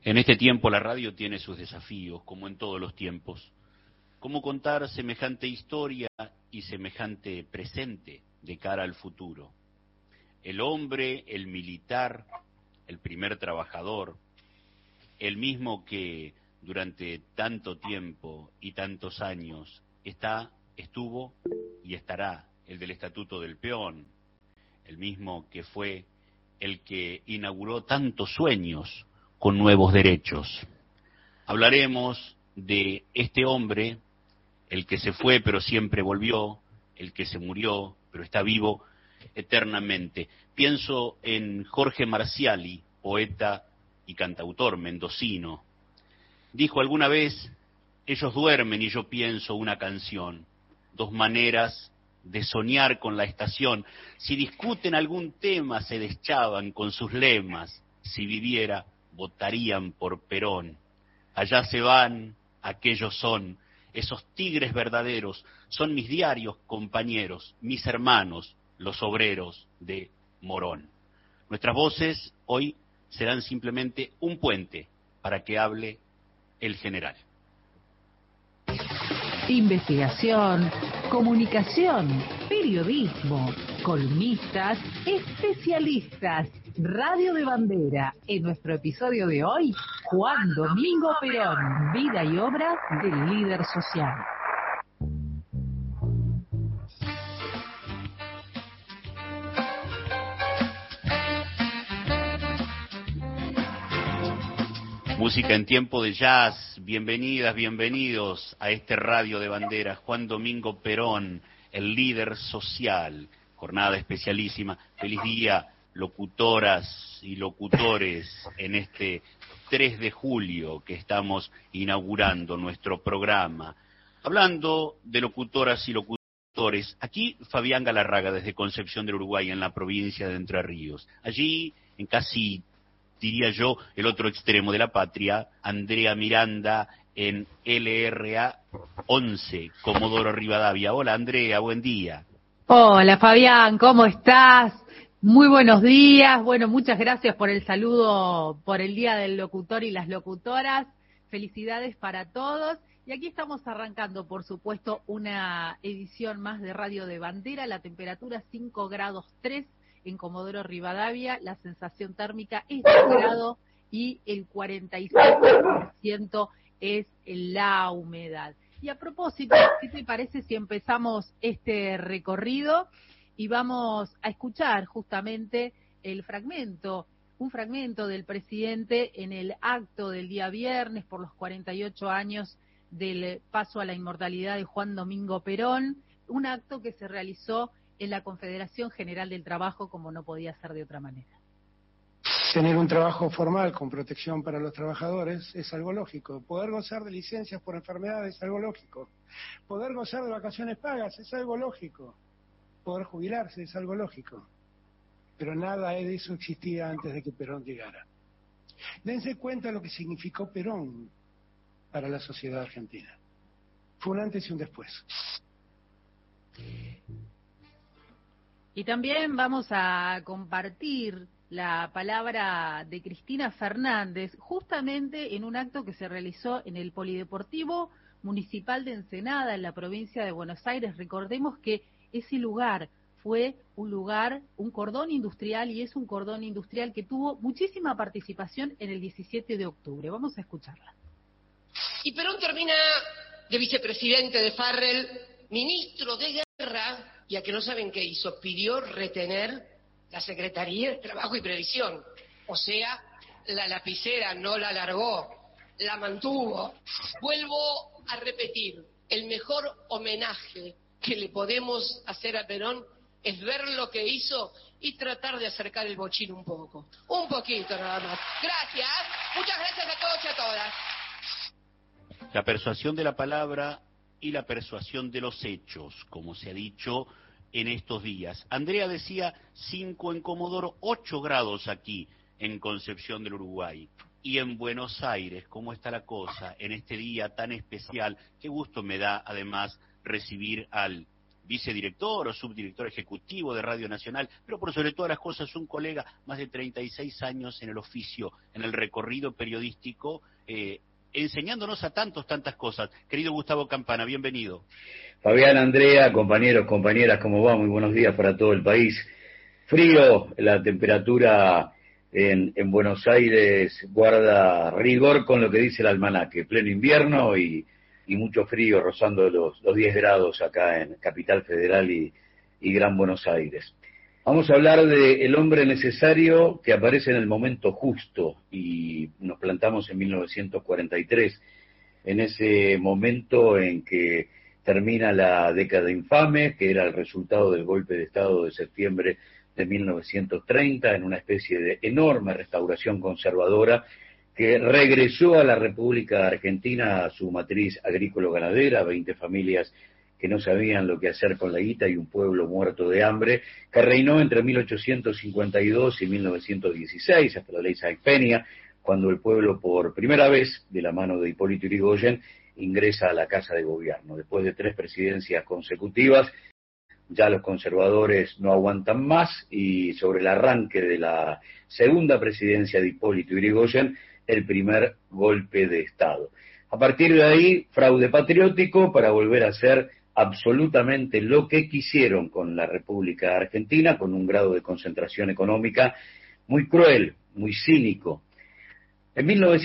En este tiempo la radio tiene sus desafíos, como en todos los tiempos. ¿Cómo contar semejante historia y semejante presente de cara al futuro? El hombre, el militar, el primer trabajador, el mismo que durante tanto tiempo y tantos años estuvo y estará, el del Estatuto del Peón, el mismo que fue el que inauguró tantos sueños con nuevos derechos. Hablaremos de este hombre, el que se fue pero siempre volvió, el que se murió pero está vivo eternamente. Pienso en Jorge Marciali, poeta y cantautor mendocino. Dijo alguna vez: ellos duermen y yo pienso una canción. Dos maneras de soñar con la estación. Si discuten algún tema se deschaban con sus lemas. Si viviera votarían por Perón. Allá se van, aquellos son, esos tigres verdaderos, son mis diarios compañeros, mis hermanos, los obreros de Morón. Nuestras voces hoy serán simplemente un puente para que hable el general. Investigación, comunicación, periodismo, columnistas, especialistas, Radio de Bandera. En nuestro episodio de hoy, Juan Domingo Perón, vida y obra del líder social. Música en tiempo de jazz, bienvenidas, bienvenidos a este Radio de Bandera. Juan Domingo Perón, el líder social, jornada especialísima. Feliz día, locutoras y locutores, en este 3 de julio que estamos inaugurando nuestro programa. Hablando de locutoras y locutores, aquí Fabián Galarraga desde Concepción del Uruguay, en la provincia de Entre Ríos. Allí, en casi, diría yo, el otro extremo de la patria, Andrea Miranda en LRA 11, Comodoro Rivadavia. Hola Andrea, buen día. Hola Fabián, ¿cómo estás? Muy buenos días. Bueno, muchas gracias por el saludo por el Día del Locutor y las Locutoras. Felicidades para todos. Y aquí estamos arrancando, por supuesto, una edición más de Radio de Bandera. La temperatura 5 grados 3 en Comodoro Rivadavia. La sensación térmica es de 1 grado y el 46% es la humedad. Y a propósito, ¿qué te parece si empezamos este recorrido y vamos a escuchar justamente un fragmento del presidente en el acto del día viernes por los 48 años del paso a la inmortalidad de Juan Domingo Perón, un acto que se realizó en la Confederación General del Trabajo, como no podía ser de otra manera. Tener un trabajo formal con protección para los trabajadores es algo lógico. Poder gozar de licencias por enfermedad es algo lógico. Poder gozar de vacaciones pagas es algo lógico. Poder jubilarse es algo lógico. Pero nada de eso existía antes de que Perón llegara. Dense cuenta de lo que significó Perón para la sociedad argentina. Fue un antes y un después. Y también vamos a compartir la palabra de Cristina Fernández, justamente en un acto que se realizó en el Polideportivo Municipal de Ensenada, en la provincia de Buenos Aires. Recordemos que ese lugar fue un cordón industrial, y es un cordón industrial que tuvo muchísima participación en el 17 de octubre. Vamos a escucharla. Y Perón termina de vicepresidente de Farrell, ministro de Guerra, y a que no saben qué hizo, pidió retener la Secretaría de Trabajo y Previsión. O sea, la lapicera no la largó, la mantuvo. Vuelvo a repetir, el mejor homenaje que le podemos hacer a Perón es ver lo que hizo y tratar de acercar el bochín un poco. Un poquito nada más. Gracias. Muchas gracias a todos y a todas. La persuasión de la palabra y la persuasión de los hechos, como se ha dicho en estos días. Andrea decía 5 en Comodoro, 8 grados aquí en Concepción del Uruguay. Y en Buenos Aires, ¿cómo está la cosa en este día tan especial? Qué gusto me da además recibir al vicedirector o subdirector ejecutivo de Radio Nacional, pero por sobre todas las cosas un colega, más de 36 años en el oficio, en el recorrido periodístico, enseñándonos a tantas cosas. Querido Gustavo Campana, bienvenido. Fabián, Andrea, compañeros, compañeras, ¿cómo va? Muy buenos días para todo el país. Frío, la temperatura en Buenos Aires guarda rigor con lo que dice el almanaque, pleno invierno y mucho frío, rozando los 10 grados acá en Capital Federal y Gran Buenos Aires. Vamos a hablar de el hombre necesario que aparece en el momento justo, y nos plantamos en 1943, en ese momento en que termina la década infame, que era el resultado del golpe de Estado de septiembre de 1930, en una especie de enorme restauración conservadora que regresó a la República Argentina a su matriz agrícola-ganadera, 20 familias que no sabían lo que hacer con la guita y un pueblo muerto de hambre, que reinó entre 1852 y 1916, hasta la ley Sáenz Peña, cuando el pueblo por primera vez, de la mano de Hipólito Yrigoyen, ingresa a la Casa de Gobierno. Después de 3 presidencias consecutivas, ya los conservadores no aguantan más, y sobre el arranque de la segunda presidencia de Hipólito Yrigoyen, el primer golpe de Estado. A partir de ahí, fraude patriótico para volver a hacer absolutamente lo que quisieron con la República Argentina, con un grado de concentración económica muy cruel, muy cínico. En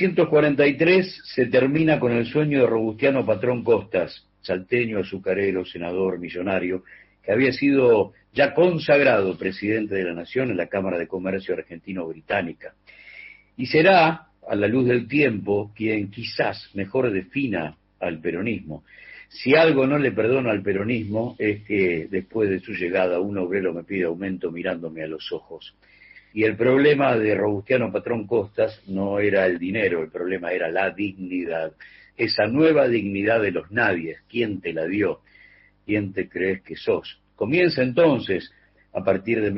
1943 se termina con el sueño de Robustiano Patrón Costas, salteño, azucarero, senador, millonario, que había sido ya consagrado presidente de la Nación en la Cámara de Comercio Argentino-Británica. Y será, a la luz del tiempo, quien quizás mejor defina al peronismo. Si algo no le perdono al peronismo es que después de su llegada un obrero me pide aumento mirándome a los ojos. Y el problema de Robustiano Patrón Costas no era el dinero, el problema era la dignidad. Esa nueva dignidad de los nadies. ¿Quién te la dio? ¿Quién te crees que sos? Comienza entonces, a partir de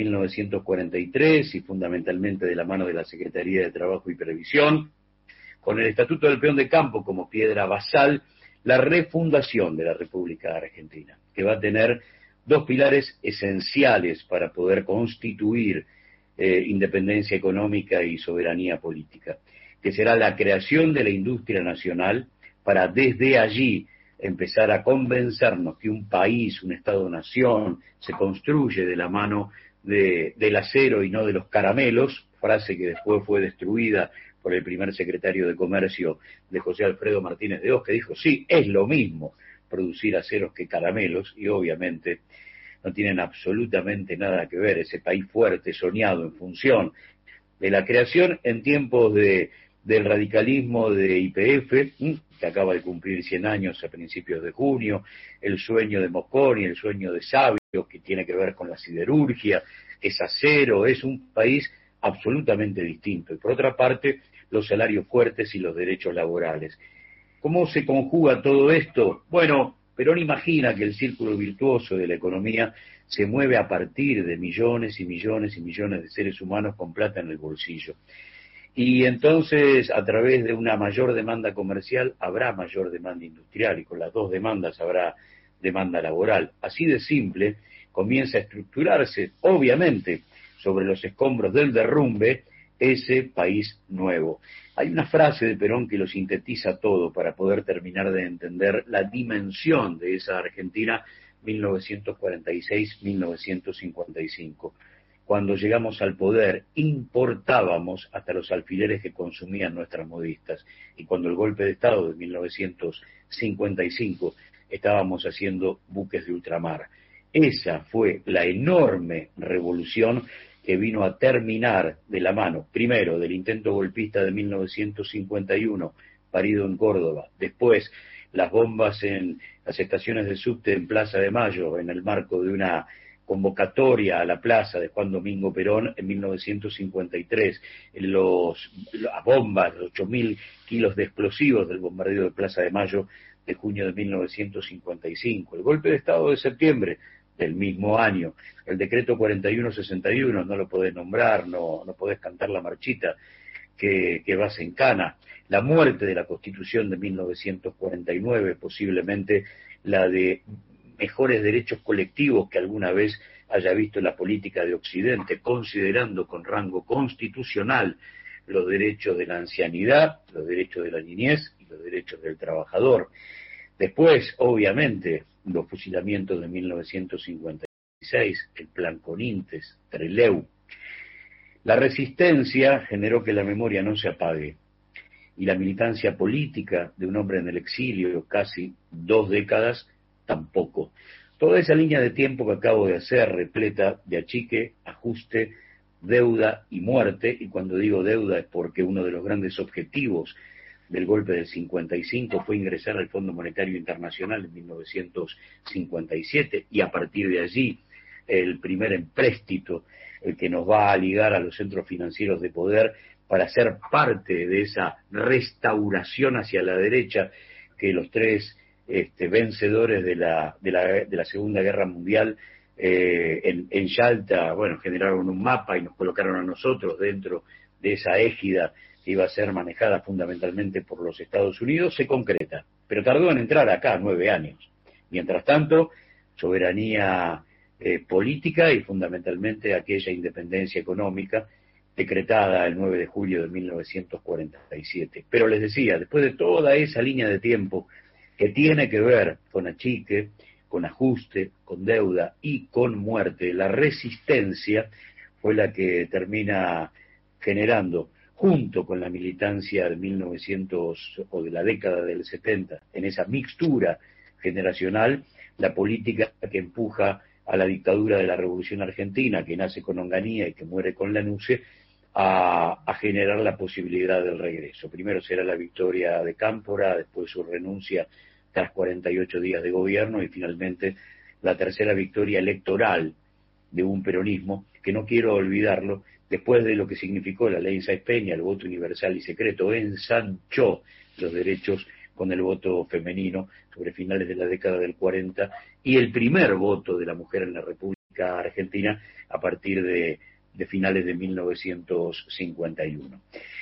1943 y fundamentalmente de la mano de la Secretaría de Trabajo y Previsión, con el Estatuto del Peón de Campo como piedra basal, la refundación de la República Argentina, que va a tener 2 pilares esenciales para poder constituir independencia económica y soberanía política, que será la creación de la industria nacional para desde allí empezar a convencernos que un país, un Estado-nación, se construye de la mano del acero y no de los caramelos, frase que después fue destruida por el primer secretario de Comercio de José Alfredo Martínez de Hoz, que dijo, sí, es lo mismo producir aceros que caramelos, y obviamente no tienen absolutamente nada que ver. Ese país fuerte, soñado en función de la creación en tiempos del radicalismo de YPF, que acaba de cumplir 100 años a principios de junio, el sueño de Mosconi, el sueño de Sabio, que tiene que ver con la siderurgia, es acero, es un país absolutamente distinto. Y por otra parte, los salarios fuertes y los derechos laborales. ¿Cómo se conjuga todo esto? Bueno, Perón imagina que el círculo virtuoso de la economía se mueve a partir de millones y millones y millones de seres humanos con plata en el bolsillo. Y entonces, a través de una mayor demanda comercial, habrá mayor demanda industrial, y con las 2 demandas habrá demanda laboral. Así de simple, comienza a estructurarse, obviamente, sobre los escombros del derrumbe, ese país nuevo. Hay una frase de Perón que lo sintetiza todo para poder terminar de entender la dimensión de esa Argentina 1946-1955. Cuando llegamos al poder, importábamos hasta los alfileres que consumían nuestras modistas. Y cuando el golpe de Estado de 1955, estábamos haciendo buques de ultramar. Esa fue la enorme revolución que vino a terminar de la mano, primero, del intento golpista de 1951, parido en Córdoba, después las bombas en las estaciones de subte en Plaza de Mayo, en el marco de una convocatoria a la plaza de Juan Domingo Perón en 1953, las bombas, los 8.000 kilos de explosivos del bombardeo de Plaza de Mayo de junio de 1955, el golpe de Estado de septiembre del mismo año, el decreto 4161, no lo podés nombrar, no podés cantar la marchita que vas en cana, la muerte de la Constitución de 1949, posiblemente la de mejores derechos colectivos que alguna vez haya visto la política de Occidente, considerando con rango constitucional los derechos de la ancianidad, los derechos de la niñez y los derechos del trabajador. Después, obviamente, los fusilamientos de 1956, el Plan Conintes, Trelew. La resistencia generó que la memoria no se apague, y la militancia política de un hombre en el exilio, casi 2 décadas, tampoco. Toda esa línea de tiempo que acabo de hacer, repleta de achique, ajuste, deuda y muerte, y cuando digo deuda es porque uno de los grandes objetivos del golpe del 55 fue ingresar al Fondo Monetario Internacional en 1957, y a partir de allí el primer empréstito, el que nos va a ligar a los centros financieros de poder para ser parte de esa restauración hacia la derecha que los tres vencedores de la Segunda Guerra Mundial en Yalta, bueno, generaron un mapa y nos colocaron a nosotros dentro de esa égida que iba a ser manejada fundamentalmente por los Estados Unidos, se concreta, pero tardó en entrar acá 9 años. Mientras tanto, soberanía política y fundamentalmente aquella independencia económica decretada el 9 de julio de 1947. Pero les decía, después de toda esa línea de tiempo que tiene que ver con achique, con ajuste, con deuda y con muerte, la resistencia fue la que termina generando, junto con la militancia de 1900 o de la década del 70, en esa mixtura generacional, la política que empuja a la dictadura de la Revolución Argentina, que nace con Onganía y que muere con Lanusse, a generar la posibilidad del regreso. Primero será la victoria de Cámpora, después su renuncia tras 48 días de gobierno y finalmente la tercera victoria electoral de un peronismo que, no quiero olvidarlo, después de lo que significó la ley Sáenz-Peña, el voto universal y secreto, ensanchó los derechos con el voto femenino sobre finales de la década del 40 y el primer voto de la mujer en la República Argentina a partir de finales de 1951.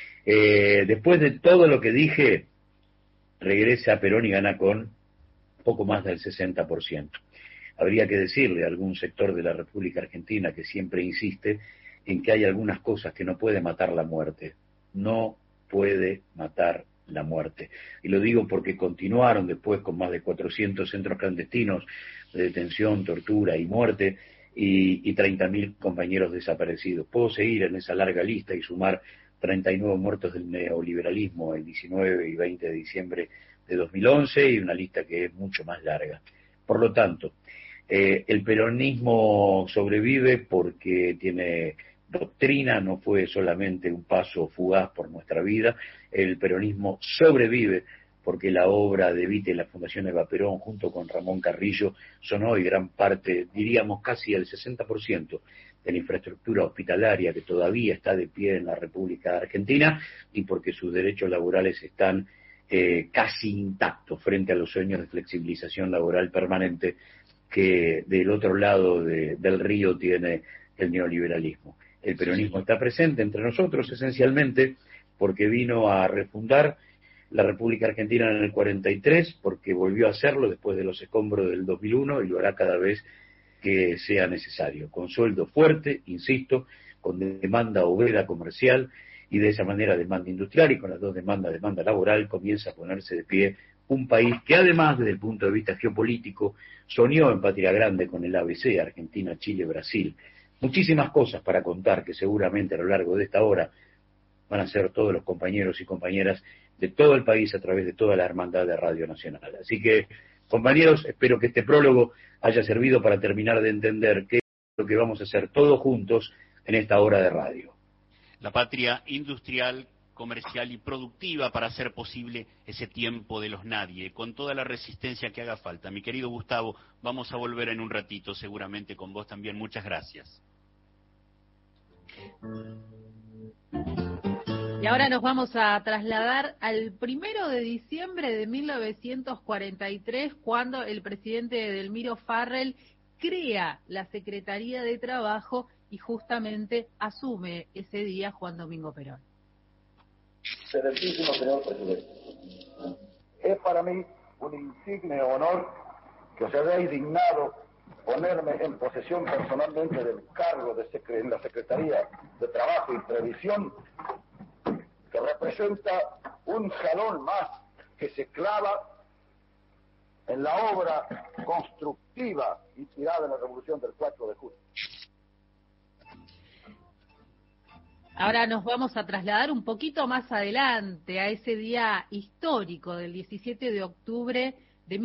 Después de todo lo que dije, regresa Perón y gana con poco más del 60%. Habría que decirle a algún sector de la República Argentina que siempre insiste en que hay algunas cosas que no puede matar la muerte. No puede matar la muerte. Y lo digo porque continuaron después con más de 400 centros clandestinos de detención, tortura y muerte, y 30.000 compañeros desaparecidos. Puedo seguir en esa larga lista y sumar 39 muertos del neoliberalismo el 19 y 20 de diciembre de 2011 y una lista que es mucho más larga. Por lo tanto, el peronismo sobrevive porque tiene doctrina, no fue solamente un paso fugaz por nuestra vida. El peronismo sobrevive porque la obra de Evita y la Fundación Eva Perón, junto con Ramón Carrillo, son hoy gran parte, diríamos casi el 60% de la infraestructura hospitalaria que todavía está de pie en la República Argentina, y porque sus derechos laborales están casi intactos frente a los sueños de flexibilización laboral permanente que del otro lado del río tiene el neoliberalismo. El peronismo está presente entre nosotros esencialmente porque vino a refundar la República Argentina en el 43, porque volvió a hacerlo después de los escombros del 2001 y lo hará cada vez que sea necesario, con sueldo fuerte, insisto, con demanda obrera comercial y de esa manera demanda industrial, y con las dos demandas, demanda laboral, comienza a ponerse de pie un país que además desde el punto de vista geopolítico soñó en patria grande con el ABC, Argentina, Chile, Brasil. Muchísimas cosas para contar que seguramente a lo largo de esta hora van a ser todos los compañeros y compañeras de todo el país a través de toda la hermandad de Radio Nacional. Así que, compañeros, espero que este prólogo haya servido para terminar de entender qué es lo que vamos a hacer todos juntos en esta hora de radio. La patria industrial, comercial y productiva para hacer posible ese tiempo de los nadie, con toda la resistencia que haga falta. Mi querido Gustavo, vamos a volver en un ratito, seguramente con vos también. Muchas gracias. Y ahora nos vamos a trasladar al 1 de diciembre de 1943, cuando el presidente Edelmiro Farrell crea la Secretaría de Trabajo y justamente asume ese día Juan Domingo Perón. Excelentísimo señor presidente, es para mí un insigne honor que os hayáis dignado ponerme en posesión personalmente del cargo en la Secretaría de Trabajo y Previsión, que representa un jalón más que se clava en la obra constructiva inspirada en la Revolución del 4 de julio. Ahora nos vamos a trasladar un poquito más adelante a ese día histórico del 17 de octubre de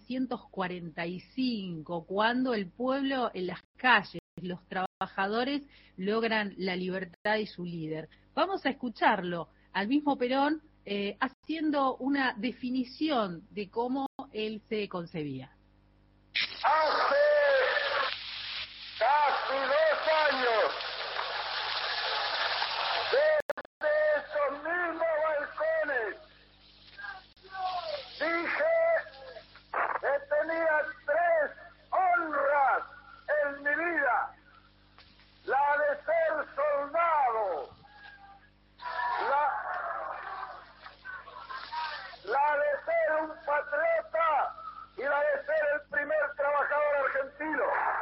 1945, cuando el pueblo en las calles, los trabajadores logran la libertad y su líder. Vamos a escucharlo al mismo Perón haciendo una definición de cómo él se concebía. Hace casi 2 años, desde esos mismos balcones, dije que tenía 3 honras en mi vida: la de ser soldado, la de ser un patriota y la de ser el primer trabajador argentino.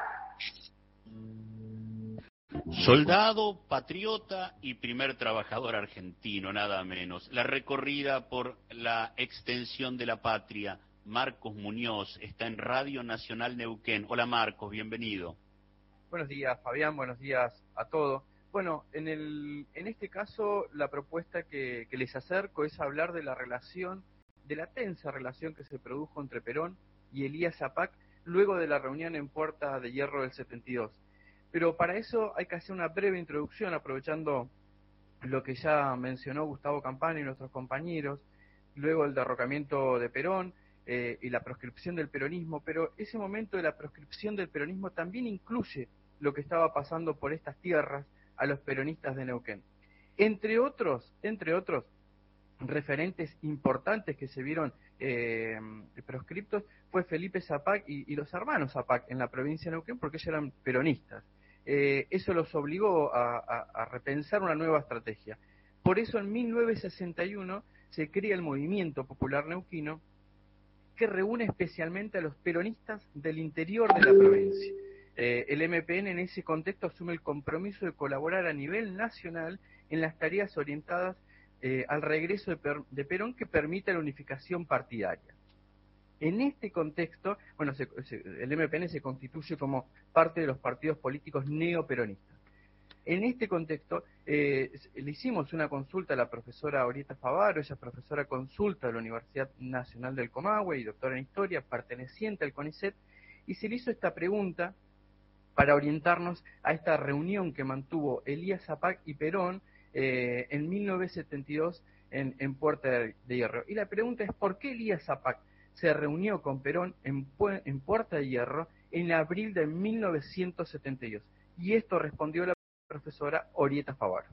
Soldado, patriota y primer trabajador argentino, nada menos. La recorrida por la extensión de la patria. Marcos Muñoz está en Radio Nacional Neuquén. Hola Marcos, bienvenido. Buenos días Fabián, buenos días a todos. Bueno, en este caso la propuesta que les acerco es hablar de la relación, de la tensa relación que se produjo entre Perón y Elías Zapac luego de la reunión en Puerta de Hierro del 72. Pero para eso hay que hacer una breve introducción, aprovechando lo que ya mencionó Gustavo Campana y nuestros compañeros, luego el derrocamiento de Perón y la proscripción del peronismo, pero ese momento de la proscripción del peronismo también incluye lo que estaba pasando por estas tierras a los peronistas de Neuquén. Entre otros referentes importantes que se vieron proscriptos fue Felipe Zapac y los hermanos Zapac en la provincia de Neuquén, porque ellos eran peronistas. Eso los obligó a repensar una nueva estrategia. Por eso en 1961 se crea el Movimiento Popular Neuquino, que reúne especialmente a los peronistas del interior de la provincia. El MPN en ese contexto asume el compromiso de colaborar a nivel nacional en las tareas orientadas al regreso de Perón, que permita la unificación partidaria. En este contexto, bueno, el MPN se constituye como parte de los partidos políticos neoperonistas. En este contexto, le hicimos una consulta a la profesora Orieta Favaro, ella es profesora consulta de la Universidad Nacional del Comahue y doctora en Historia, perteneciente al CONICET, y se le hizo esta pregunta para orientarnos a esta reunión que mantuvo Elías Zapac y Perón en 1972 en Puerta de Hierro. Y la pregunta es, ¿por qué Elías Zapac se reunió con Perón en Puerta de Hierro en abril de 1972? Y esto respondió la profesora Orieta Favaro.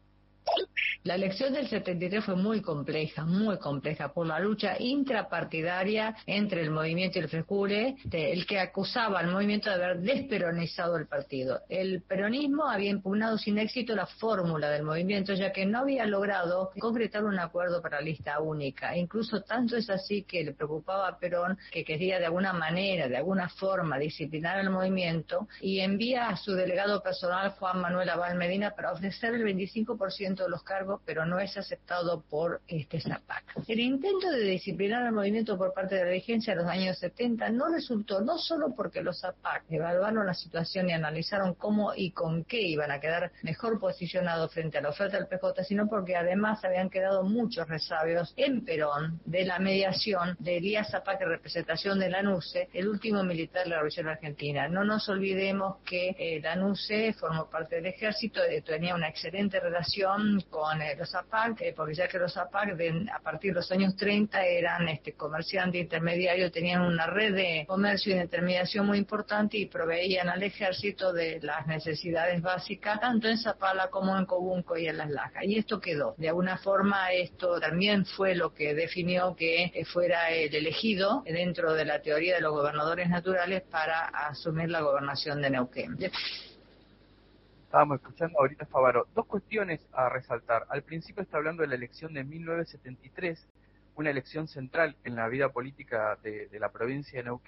La elección del 73 fue muy compleja por la lucha intrapartidaria entre el movimiento y el FREJURE, el que acusaba al movimiento de haber desperonizado el partido. El peronismo había impugnado sin éxito la fórmula del movimiento, ya que no había logrado concretar un acuerdo para lista única. Incluso tanto es así que le preocupaba a Perón, que quería de alguna manera, de alguna forma, disciplinar al movimiento, y envía a su delegado personal, Juan Manuel Abal Medina, para ofrecer el 25% de los cargos, pero no es aceptado por Zapac. El intento de disciplinar al movimiento por parte de la dirigencia en los años 70 no resultó, no solo porque los Zapac evaluaron la situación y analizaron cómo y con qué iban a quedar mejor posicionados frente a la oferta del PJ, sino porque además habían quedado muchos resabios en Perón de la mediación de Elías Zapac en representación de Lanusse, el último militar de la Revolución Argentina. No nos olvidemos que Lanusse formó parte del ejército, tenía una excelente relación con los Zapac, porque ya que los Zapac a partir de los años 30 eran comerciantes intermediarios, tenían una red de comercio y de intermediación muy importante y proveían al ejército de las necesidades básicas, tanto en Zapala como en Cobunco y en Las Lajas. Y esto quedó. De alguna forma, esto también fue lo que definió que fuera el elegido dentro de la teoría de los gobernadores naturales para asumir la gobernación de Neuquén. Estábamos escuchando ahorita Favaro. Dos cuestiones a resaltar. Al principio está hablando de la elección de 1973, una elección central en la vida política de la provincia de Neuquén,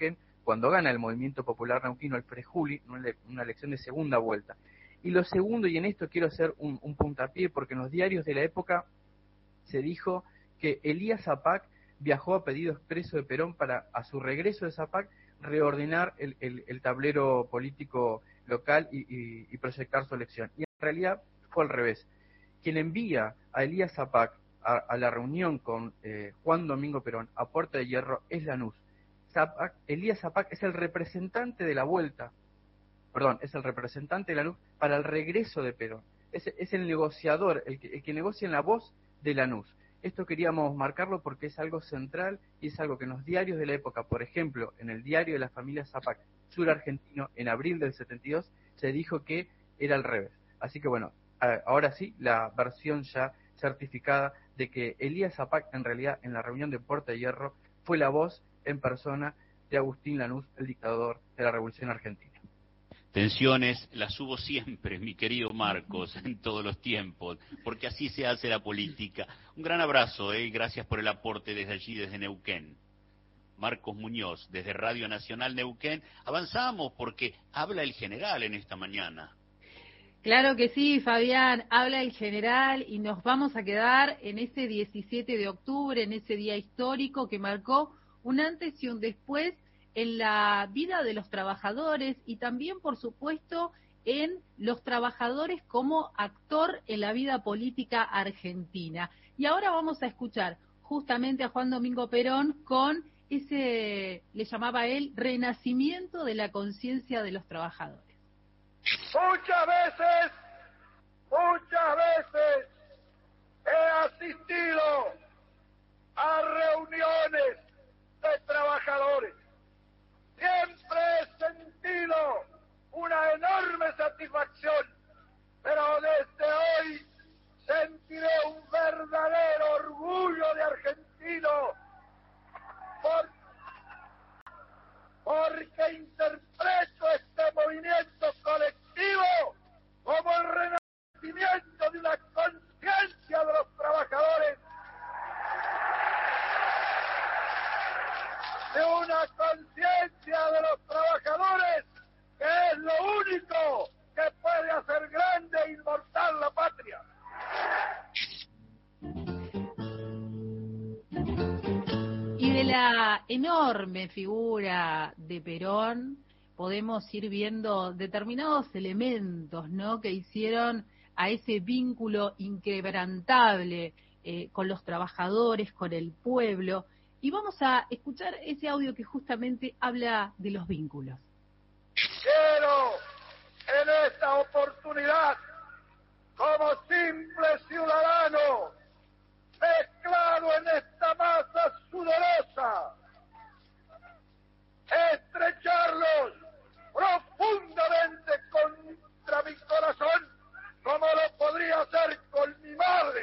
cuando gana el Movimiento Popular Neuquino, el Frejuli, una elección de segunda vuelta. Y lo segundo, y en esto quiero hacer un puntapié, porque en los diarios de la época se dijo que Elías Zapac viajó a pedido expreso de Perón para, a su regreso de Zapac, reordenar el tablero político local y proyectar su elección. Y en realidad fue al revés. Quien envía a Elías Zapac a la reunión con Juan Domingo Perón a Puerta de Hierro es Lanús. Elías Zapac es el representante de la vuelta, es el representante de Lanús para el regreso de Perón. Es el negociador, el que negocia en la voz de Lanús. Esto queríamos marcarlo porque es algo central y es algo que en los diarios de la época, por ejemplo, en el diario de la familia Zapac, sur argentino, en abril del 72, se dijo que era al revés. Así que bueno, ahora sí, la versión ya certificada de que Elías Zapac, en realidad, en la reunión de Puerta de Hierro, fue la voz en persona de Agustín Lanús, el dictador de la Revolución Argentina. Tensiones las hubo siempre, mi querido Marcos, en todos los tiempos, porque así se hace la política. Un gran abrazo, y gracias por el aporte desde allí, desde Neuquén. Marcos Muñoz, desde Radio Nacional Neuquén. Avanzamos porque habla el general en esta mañana. Claro que sí, Fabián, habla el general y nos vamos a quedar en ese 17 de octubre, en ese día histórico que marcó un antes y un después en la vida de los trabajadores y también, por supuesto, en los trabajadores como actor en la vida política argentina. Y ahora vamos a escuchar justamente a Juan Domingo Perón con ese, le llamaba él, renacimiento de la conciencia de los trabajadores. Muchas veces he asistido a reuniones de trabajadores. Siempre he sentido una enorme satisfacción, pero desde hoy sentiré un verdadero orgullo de argentino porque interpreto este movimiento colectivo como el renacimiento de una conciencia de los trabajadores, de una conciencia de los trabajadores que es lo único que puede hacer grande e inmortal la patria. Y de la enorme figura de Perón podemos ir viendo determinados elementos, ¿no?, que hicieron a ese vínculo inquebrantable con los trabajadores, con el pueblo. Y vamos a escuchar ese audio que justamente habla de los vínculos. Quiero en esta oportunidad, como simple ciudadano, mezclado en esta masa sudorosa, estrecharlos profundamente contra mi corazón, como lo podría hacer con mi madre.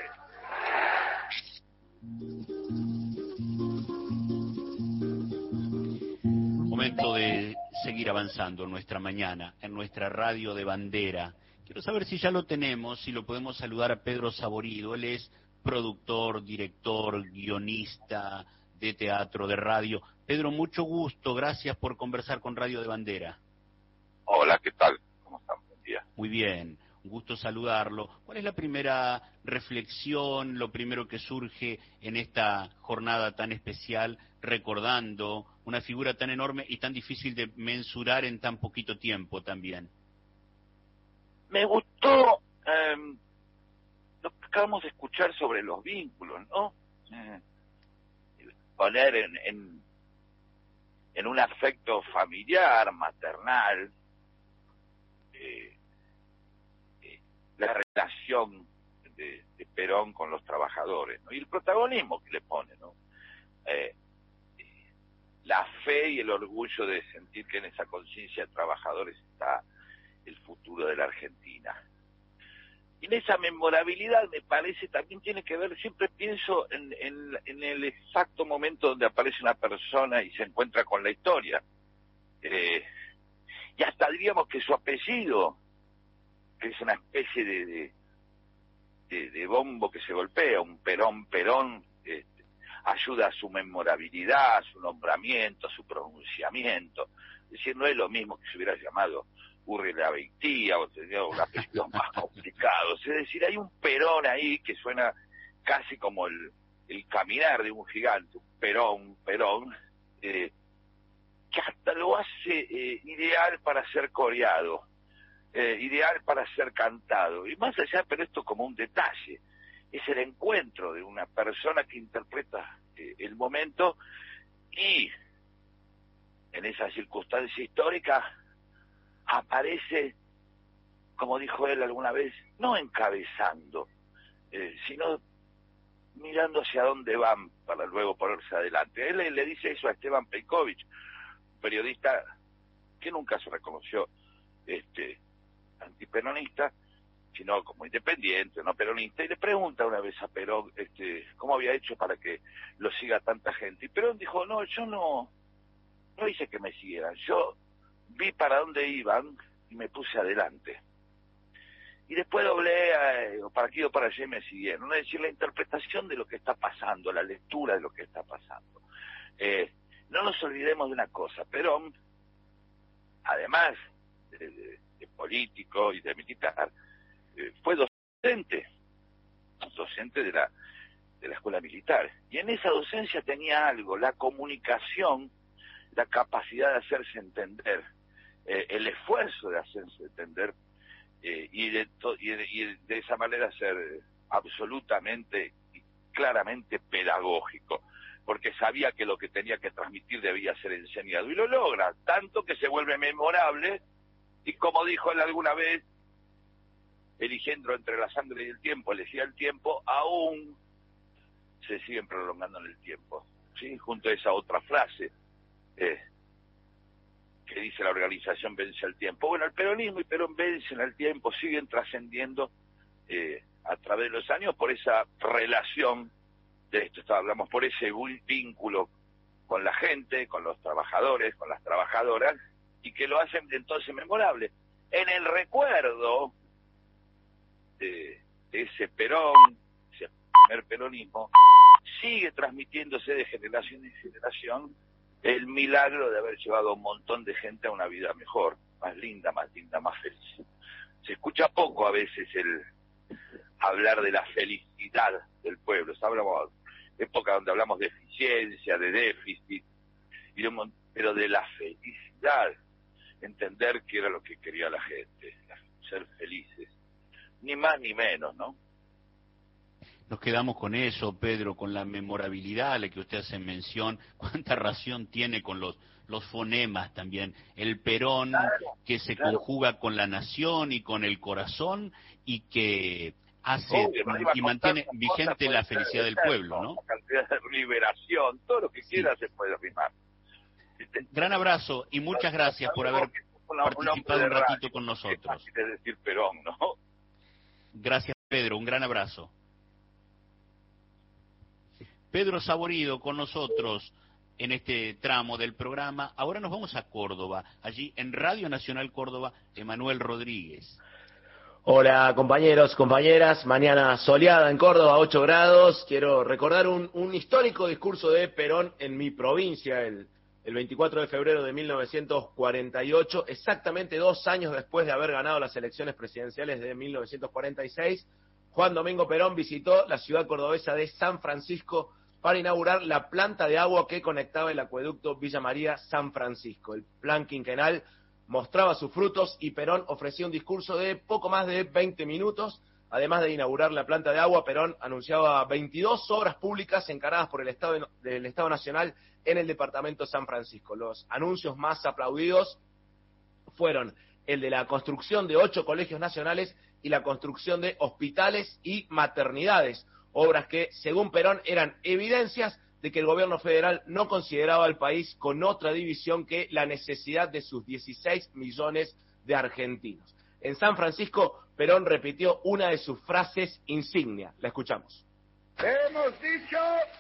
Momento de seguir avanzando en nuestra mañana, en nuestra radio de bandera. Quiero saber si ya lo tenemos, si lo podemos saludar a Pedro Saborido. Él es productor, director, guionista de teatro, de radio. Pedro, mucho gusto, gracias por conversar con Radio de Bandera. Hola, ¿qué tal? ¿Cómo están? Buen día. Muy bien, un gusto saludarlo. ¿Cuál es la primera reflexión, lo primero que surge en esta jornada tan especial, recordando una figura tan enorme y tan difícil de mensurar en tan poquito tiempo también? Me gustó lo que acabamos de escuchar sobre los vínculos, ¿no? Poner en un afecto familiar, maternal, la relación de Perón con los trabajadores, ¿no? Y el protagonismo que le pone, ¿no? La fe y el orgullo de sentir que en esa conciencia de trabajadores está el futuro de la Argentina. Y en esa memorabilidad, me parece, también tiene que ver, siempre pienso en el exacto momento donde aparece una persona y se encuentra con la historia. Y hasta diríamos que su apellido, que es una especie de bombo que se golpea, un Perón, ayuda a su memorabilidad, a su nombramiento, a su pronunciamiento. Es decir, no es lo mismo que se hubiera llamado Urrielabeitía o tendría un apellido más complicado. Es decir, hay un Perón ahí que suena casi como el caminar de un gigante, un Perón, que hasta lo hace ideal para ser coreado, ideal para ser cantado. Y más allá, pero esto como un detalle, es el encuentro de una persona que interpreta el momento y en esa circunstancia histórica aparece, como dijo él alguna vez, no encabezando, sino mirando hacia dónde van para luego ponerse adelante. Él le dice eso a Esteban Pejković, periodista que nunca se reconoció antiperonista, sino como independiente, no peronista, y le pregunta una vez a Perón cómo había hecho para que lo siga tanta gente. Y Perón dijo, no, yo no hice que me siguieran, yo vi para dónde iban y me puse adelante. Y después doblé, para aquí o para allá, y me siguieron. Es decir, la interpretación de lo que está pasando, la lectura de lo que está pasando. No nos olvidemos de una cosa, Perón, además de político y de militar, fue docente de la escuela militar. Y en esa docencia tenía algo, la comunicación, la capacidad de hacerse entender, el esfuerzo de hacerse entender, y de esa manera ser absolutamente y claramente pedagógico, porque sabía que lo que tenía que transmitir debía ser enseñado, y lo logra, tanto que se vuelve memorable, y como dijo él alguna vez, eligiendo entre la sangre y el tiempo, elegía el tiempo, aún se siguen prolongando en el tiempo, ¿sí? Junto a esa otra frase, que dice la organización vence al tiempo. Bueno, el peronismo y Perón vencen al tiempo, siguen trascendiendo a través de los años por esa relación de esto, hablamos por ese vínculo con la gente, con los trabajadores, con las trabajadoras, y que lo hacen entonces memorable. En el recuerdo de ese Perón, ese primer peronismo, sigue transmitiéndose de generación en generación el milagro de haber llevado a un montón de gente a una vida mejor, más linda, más feliz. Se escucha poco a veces el hablar de la felicidad del pueblo. Hablamos de época donde hablamos de eficiencia, de déficit, pero de la felicidad, entender qué era lo que quería la gente, ser felices, ni más ni menos, ¿no? Nos quedamos con eso, Pedro, con la memorabilidad a la que usted hace mención. Cuánta razón tiene con los fonemas también. El Perón, que se conjuga con la nación y con el corazón, y que hace y mantiene vigente la felicidad del pueblo, ¿no? La cantidad de liberación, todo lo que quiera se puede rimar. Gran abrazo y muchas gracias por haber participado un ratito con nosotros. Es decir, Perón, ¿no? Gracias, Pedro, un gran abrazo. Pedro Saborido con nosotros en este tramo del programa. Ahora nos vamos a Córdoba. Allí en Radio Nacional Córdoba, Emanuel Rodríguez. Hola compañeros, compañeras, mañana soleada en Córdoba, 8 grados. Quiero recordar un histórico discurso de Perón en mi provincia, el 24 de febrero de 1948, exactamente 2 años después de haber ganado las elecciones presidenciales de 1946. Juan Domingo Perón visitó la ciudad cordobesa de San Francisco para inaugurar la planta de agua que conectaba el acueducto Villa María-San Francisco. El plan quinquenal mostraba sus frutos y Perón ofreció un discurso de poco más de 20 minutos. Además de inaugurar la planta de agua, Perón anunciaba 22 obras públicas encaradas por el Estado Nacional en el departamento de San Francisco. Los anuncios más aplaudidos fueron el de la construcción de 8 colegios nacionales y la construcción de hospitales y maternidades, obras que, según Perón, eran evidencias de que el gobierno federal no consideraba al país con otra división que la necesidad de sus 16 millones de argentinos. En San Francisco, Perón repitió una de sus frases insignia. La escuchamos. Hemos dicho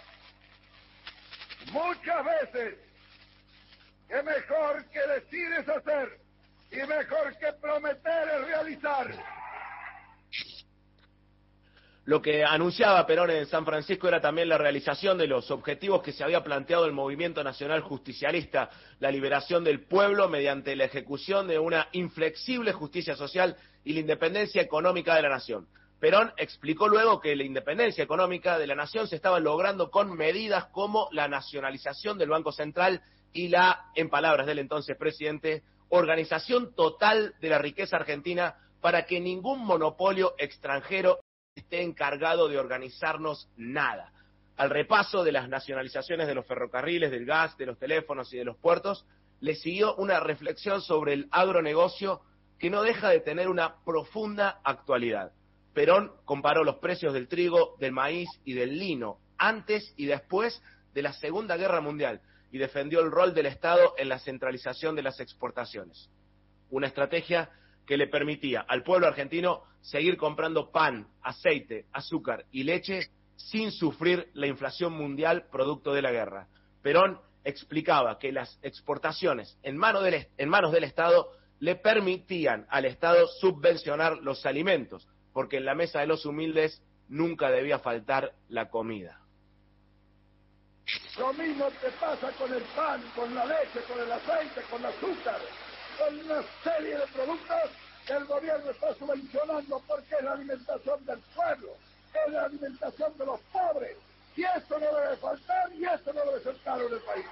muchas veces que mejor que decir es hacer y mejor que prometer es realizar. Lo que anunciaba Perón en San Francisco era también la realización de los objetivos que se había planteado el Movimiento Nacional Justicialista, la liberación del pueblo mediante la ejecución de una inflexible justicia social y la independencia económica de la nación. Perón explicó luego que la independencia económica de la nación se estaba logrando con medidas como la nacionalización del Banco Central y la, en palabras del entonces presidente, organización total de la riqueza argentina para que ningún monopolio extranjero esté encargado de organizarnos nada. Al repaso de las nacionalizaciones de los ferrocarriles, del gas, de los teléfonos y de los puertos, le siguió una reflexión sobre el agronegocio que no deja de tener una profunda actualidad. Perón comparó los precios del trigo, del maíz y del lino antes y después de la Segunda Guerra Mundial y defendió el rol del Estado en la centralización de las exportaciones. Una estrategia que le permitía al pueblo argentino seguir comprando pan, aceite, azúcar y leche sin sufrir la inflación mundial producto de la guerra. Perón explicaba que las exportaciones en manos del Estado le permitían al Estado subvencionar los alimentos, porque en la mesa de los humildes nunca debía faltar la comida. Lo mismo te pasa con el pan, con la leche, con el aceite, con el azúcar, con una serie de productos que el gobierno está subvencionando porque es la alimentación del pueblo, es la alimentación de los pobres, y esto no debe faltar y esto no debe ser caro en el país.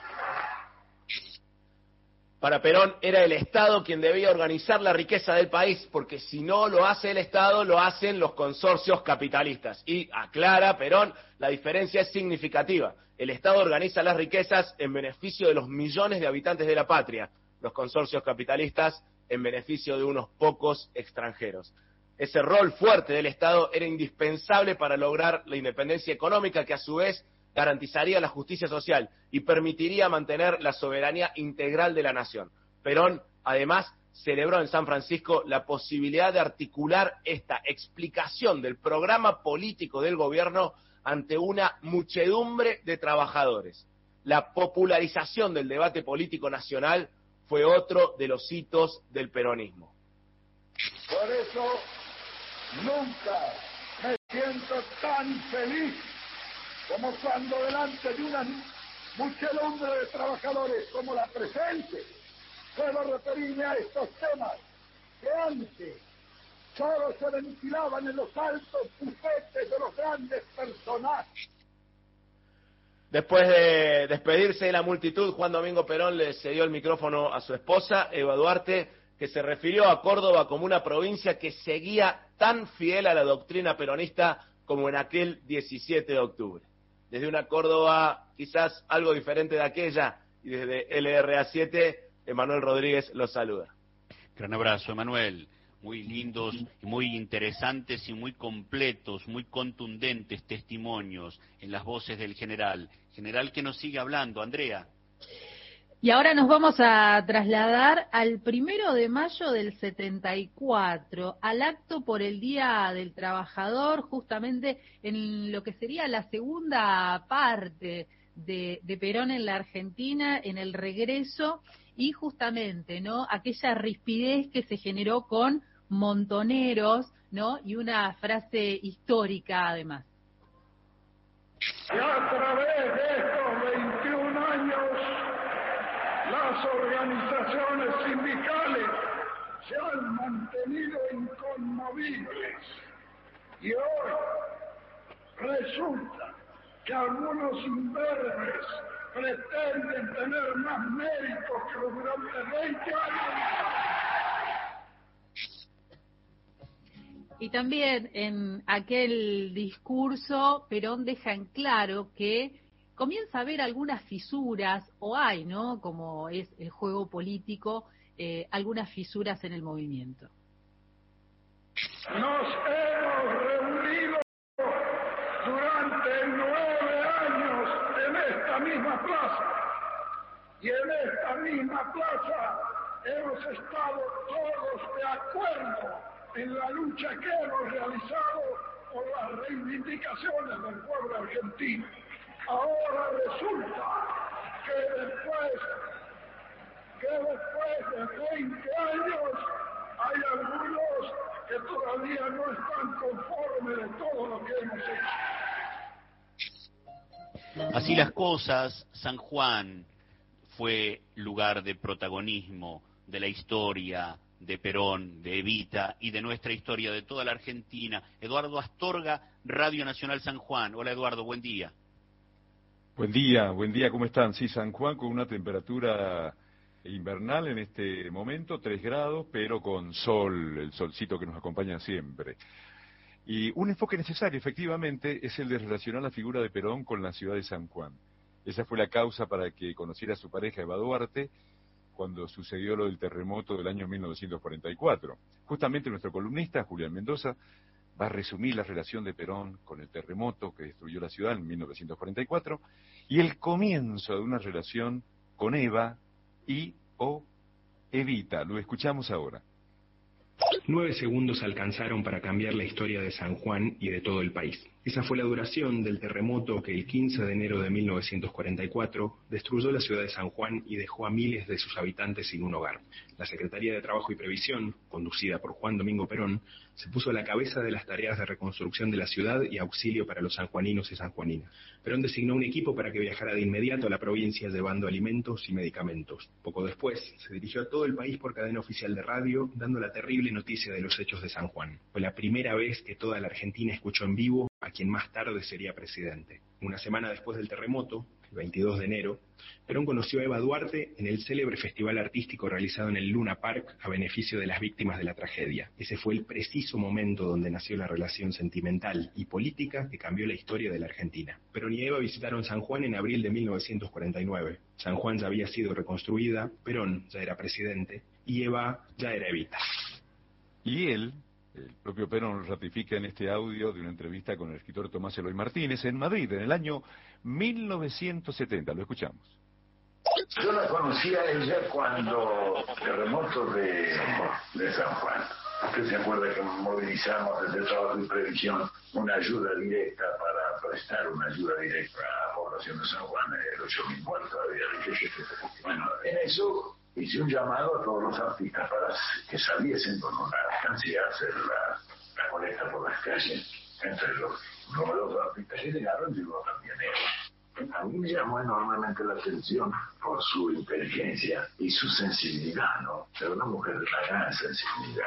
Para Perón era el Estado quien debía organizar la riqueza del país, porque si no lo hace el Estado, lo hacen los consorcios capitalistas. Y aclara Perón, la diferencia es significativa. El Estado organiza las riquezas en beneficio de los millones de habitantes de la patria, los consorcios capitalistas en beneficio de unos pocos extranjeros. Ese rol fuerte del Estado era indispensable para lograr la independencia económica que a su vez garantizaría la justicia social y permitiría mantener la soberanía integral de la nación. Perón, además, celebró en San Francisco la posibilidad de articular esta explicación del programa político del gobierno ante una muchedumbre de trabajadores. La popularización del debate político nacional fue otro de los hitos del peronismo. Por eso nunca me siento tan feliz como cuando delante de una muchedumbre de trabajadores como la presente puedo referirme a estos temas que antes solo se ventilaban en los altos bufetes de los grandes personajes. Después de despedirse de la multitud, Juan Domingo Perón le cedió el micrófono a su esposa, Eva Duarte, que se refirió a Córdoba como una provincia que seguía tan fiel a la doctrina peronista como en aquel 17 de octubre. Desde una Córdoba quizás algo diferente de aquella, y desde LRA7, Emanuel Rodríguez los saluda. Gran abrazo, Emanuel. Muy lindos, muy interesantes y muy completos, muy contundentes testimonios en las voces del general. General que nos sigue hablando, Andrea. Y ahora nos vamos a trasladar al 1 de mayo del 74, al acto por el Día del Trabajador, justamente en lo que sería la segunda parte de Perón en la Argentina, en el regreso, y justamente, ¿no?, aquella rispidez que se generó con Montoneros, ¿no?, y una frase histórica además. Y a través de estos 21 años, las organizaciones sindicales se han mantenido inconmovibles. Y hoy resulta que algunos imberbes pretenden tener más méritos que los durante 20 años. Y también en aquel discurso Perón deja en claro que comienza a haber algunas fisuras, o hay, ¿no?, como es el juego político, algunas fisuras en el movimiento. Nos hemos reunido durante 9 años en esta misma plaza, y en esta misma plaza hemos estado todos de acuerdo en la lucha que hemos realizado por las reivindicaciones del pueblo argentino. Ahora resulta que después de 20 años hay algunos que todavía no están conformes de todo lo que hemos hecho. Así las cosas, San Juan fue lugar de protagonismo de la historia de Perón, de Evita y de nuestra historia, de toda la Argentina. Eduardo Astorga, Radio Nacional San Juan. Hola Eduardo, buen día. Buen día, ¿cómo están? Sí, San Juan con una temperatura invernal en este momento, 3 grados, pero con sol, el solcito que nos acompaña siempre. Y un enfoque necesario, efectivamente, es el de relacionar la figura de Perón con la ciudad de San Juan. Esa fue la causa para que conociera a su pareja Eva Duarte cuando sucedió lo del terremoto del año 1944. Justamente nuestro columnista, Julián Mendoza, va a resumir la relación de Perón con el terremoto que destruyó la ciudad en 1944 y el comienzo de una relación con Eva o Evita. Lo escuchamos ahora. 9 segundos alcanzaron para cambiar la historia de San Juan y de todo el país. Esa fue la duración del terremoto que el 15 de enero de 1944 destruyó la ciudad de San Juan y dejó a miles de sus habitantes sin un hogar. La Secretaría de Trabajo y Previsión, conducida por Juan Domingo Perón, se puso a la cabeza de las tareas de reconstrucción de la ciudad y auxilio para los sanjuaninos y sanjuaninas. Perón designó un equipo para que viajara de inmediato a la provincia llevando alimentos y medicamentos. Poco después, se dirigió a todo el país por cadena oficial de radio, dando la terrible noticia de los hechos de San Juan. Fue la primera vez que toda la Argentina escuchó en vivo a quien más tarde sería presidente. Una semana después del terremoto, el 22 de enero, Perón conoció a Eva Duarte en el célebre festival artístico realizado en el Luna Park a beneficio de las víctimas de la tragedia. Ese fue el preciso momento donde nació la relación sentimental y política que cambió la historia de la Argentina. Perón y Eva visitaron San Juan en abril de 1949. San Juan ya había sido reconstruida, Perón ya era presidente y Eva ya era Evita. Y él, el propio Perón, ratifica en este audio de una entrevista con el escritor Tomás Eloy Martínez en Madrid, en el año 1970. Lo escuchamos. Yo la conocí a ella cuando terremoto de San Juan. Usted se acuerda que movilizamos desde Trabajo y Previsión una ayuda directa para prestar una ayuda directa a la población de San Juan, el 8.000 muertos había. Bueno, en eso hice un llamado a todos los artistas para que saliesen con una alcancía a hacer la colecta por las calles. Entre los numerosos artistas que llegaron, llegó también Eva. A mí me llamó enormemente la atención por su inteligencia y su sensibilidad, ¿no? Era una mujer de una gran sensibilidad.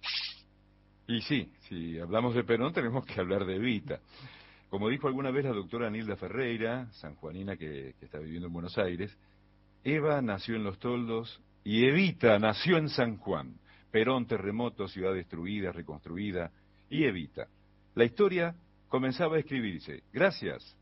Y sí, si hablamos de Perón tenemos que hablar de Evita. Como dijo alguna vez la doctora Nilda Ferreira, sanjuanina que está viviendo en Buenos Aires, Eva nació en Los Toldos y Evita nació en San Juan. Perón, terremoto, ciudad destruida, reconstruida, y Evita. La historia comenzaba a escribirse. Gracias.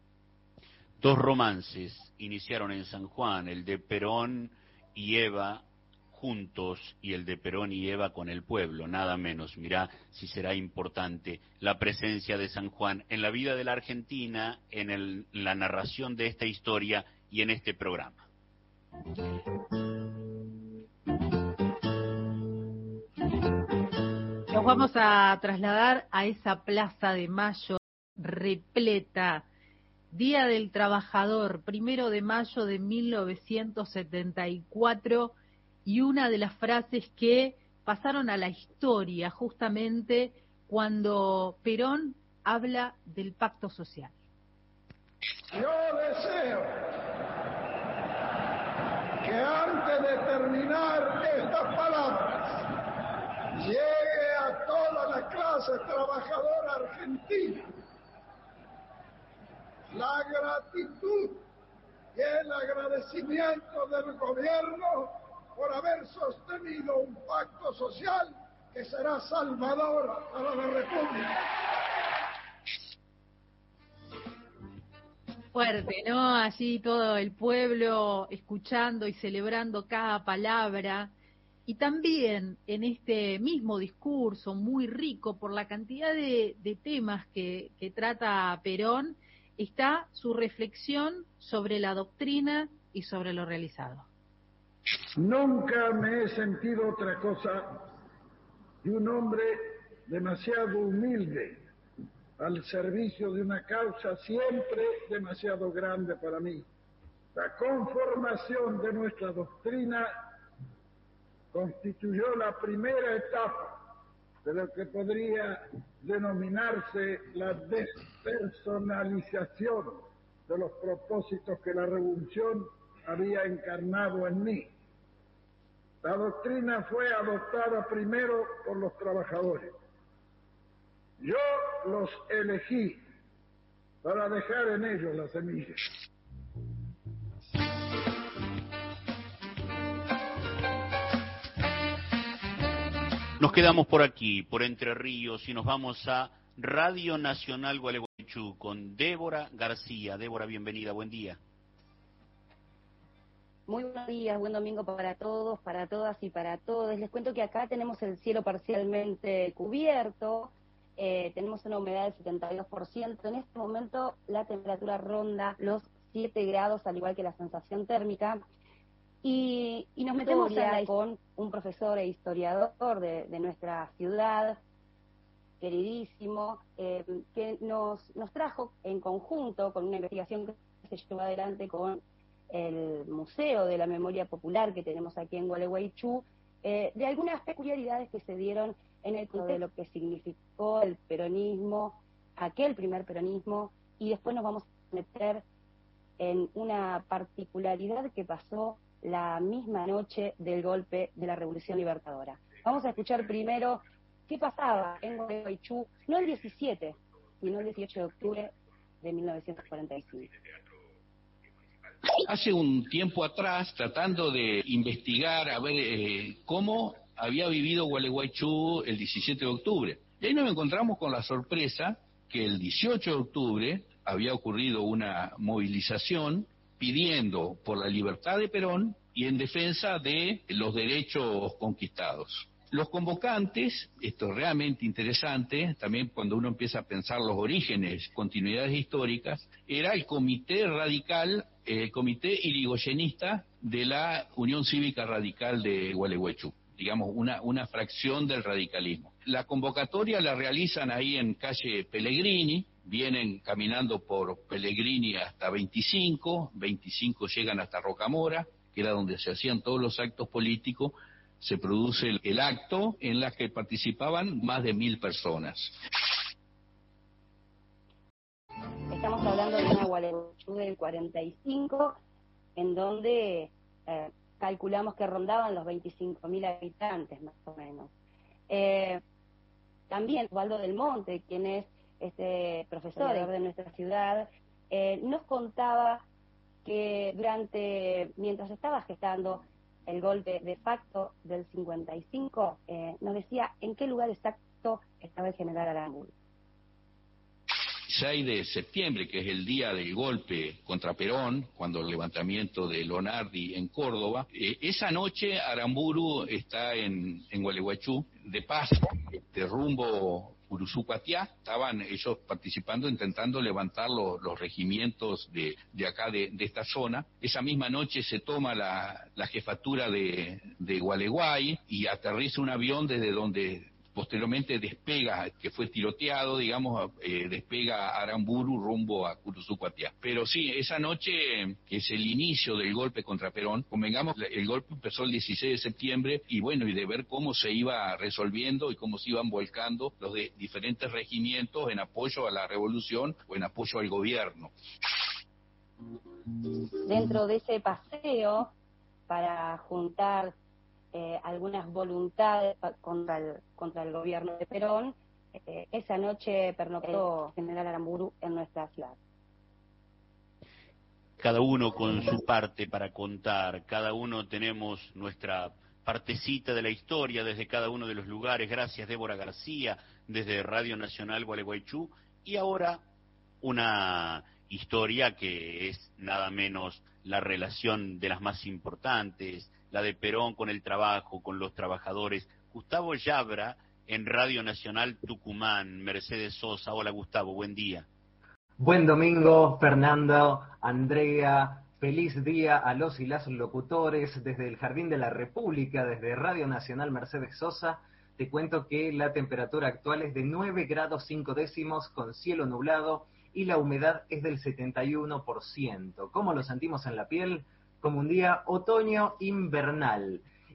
2 romances iniciaron en San Juan, el de Perón y Eva juntos y el de Perón y Eva con el pueblo, nada menos. Mirá si será importante la presencia de San Juan en la vida de la Argentina, en la narración de esta historia y en este programa. Nos vamos a trasladar a esa Plaza de Mayo repleta. Día del Trabajador, 1 de mayo de 1974, y una de las frases que pasaron a la historia justamente cuando Perón habla del pacto social. Yo deseo que antes de terminar estas palabras llegue a toda la clase trabajadora argentina la gratitud y el agradecimiento del gobierno por haber sostenido un pacto social que será salvador para la República. Fuerte, ¿no? Allí todo el pueblo escuchando y celebrando cada palabra. Y también en este mismo discurso muy rico por la cantidad de temas que trata Perón, está su reflexión sobre la doctrina y sobre lo realizado. Nunca me he sentido otra cosa que un hombre demasiado humilde al servicio de una causa siempre demasiado grande para mí. La conformación de nuestra doctrina constituyó la primera etapa de lo que podría denominarse la despersonalización de los propósitos que la revolución había encarnado en mí. La doctrina fue adoptada primero por los trabajadores. Yo los elegí para dejar en ellos las semillas. Nos quedamos por aquí, por Entre Ríos, y nos vamos a Radio Nacional Gualeguaychú con Débora García. Débora, bienvenida, buen día. Muy buenos días, buen domingo para todos, para todas y para todos. Les cuento que acá tenemos el cielo parcialmente cubierto, tenemos una humedad del 72%. En este momento la temperatura ronda los 7 grados, al igual que la sensación térmica. Y nos metemos con un profesor e historiador de nuestra ciudad, queridísimo, que nos trajo en conjunto con una investigación que se llevó adelante con el Museo de la Memoria Popular que tenemos aquí en Gualeguaychú, de algunas peculiaridades que se dieron en el contexto de lo que significó el peronismo, aquel primer peronismo, y después nos vamos a meter en una particularidad que pasó la misma noche del golpe de la Revolución Libertadora. Vamos a escuchar primero qué pasaba en Gualeguaychú, no el 17, sino el 18 de octubre de 1945. Hace un tiempo atrás, tratando de investigar a ver cómo había vivido Gualeguaychú el 17 de octubre. Y ahí nos encontramos con la sorpresa que el 18 de octubre había ocurrido una movilización pidiendo por la libertad de Perón y en defensa de los derechos conquistados. Los convocantes, esto es realmente interesante, también cuando uno empieza a pensar los orígenes, continuidades históricas, era el Comité Radical, el Comité Irigoyenista de la Unión Cívica Radical de Gualeguaychú, digamos una fracción del radicalismo. La convocatoria la realizan ahí en calle Pellegrini, vienen caminando por Pellegrini hasta 25 llegan hasta Rocamora, que era donde se hacían todos los actos políticos. Se produce el acto en la que participaban más de 1000 personas. Estamos hablando de una Gualeguaychú del 45, en donde calculamos que rondaban los 25.000 habitantes, más o menos. También Osvaldo del Monte, quien es profesor de nuestra ciudad, nos contaba que mientras estaba gestando el golpe de facto del 55, nos decía en qué lugar exacto estaba el general Aramburu. 6 de septiembre, que es el día del golpe contra Perón, cuando el levantamiento de Lonardi en Córdoba, esa noche Aramburu está en Gualeguaychú, de paso, de rumbo Uruzú-Patiá, estaban ellos participando, intentando levantar los regimientos de acá, de esta zona. Esa misma noche se toma la jefatura de Gualeguay y aterriza un avión desde donde posteriormente despega, que fue tiroteado, digamos, despega Aramburu rumbo a Uruzú-Patiá. Pero sí, esa noche, que es el inicio del golpe contra Perón, convengamos, el golpe empezó el 16 de septiembre y bueno, y de ver cómo se iba resolviendo y cómo se iban volcando los diferentes regimientos en apoyo a la revolución o en apoyo al gobierno. Dentro de ese paseo para juntar algunas voluntades contra el gobierno de Perón, esa noche pernoctó general Aramburu en nuestra ciudad. Cada uno con su parte para contar, cada uno tenemos nuestra partecita de la historia desde cada uno de los lugares. Gracias, Débora García, desde Radio Nacional Gualeguaychú. Y ahora una historia que es nada menos la relación de las más importantes, la de Perón con el trabajo, con los trabajadores. Gustavo Yabra, en Radio Nacional Tucumán. Mercedes Sosa. Hola, Gustavo, buen día. Buen domingo, Fernando, Andrea. Feliz día a los y las locutores desde el Jardín de la República, desde Radio Nacional Mercedes Sosa. Te cuento que la temperatura actual es de 9 grados 5 décimos con cielo nublado y la humedad es del 71%. ¿Cómo lo sentimos en la piel? Como un día otoño invernal.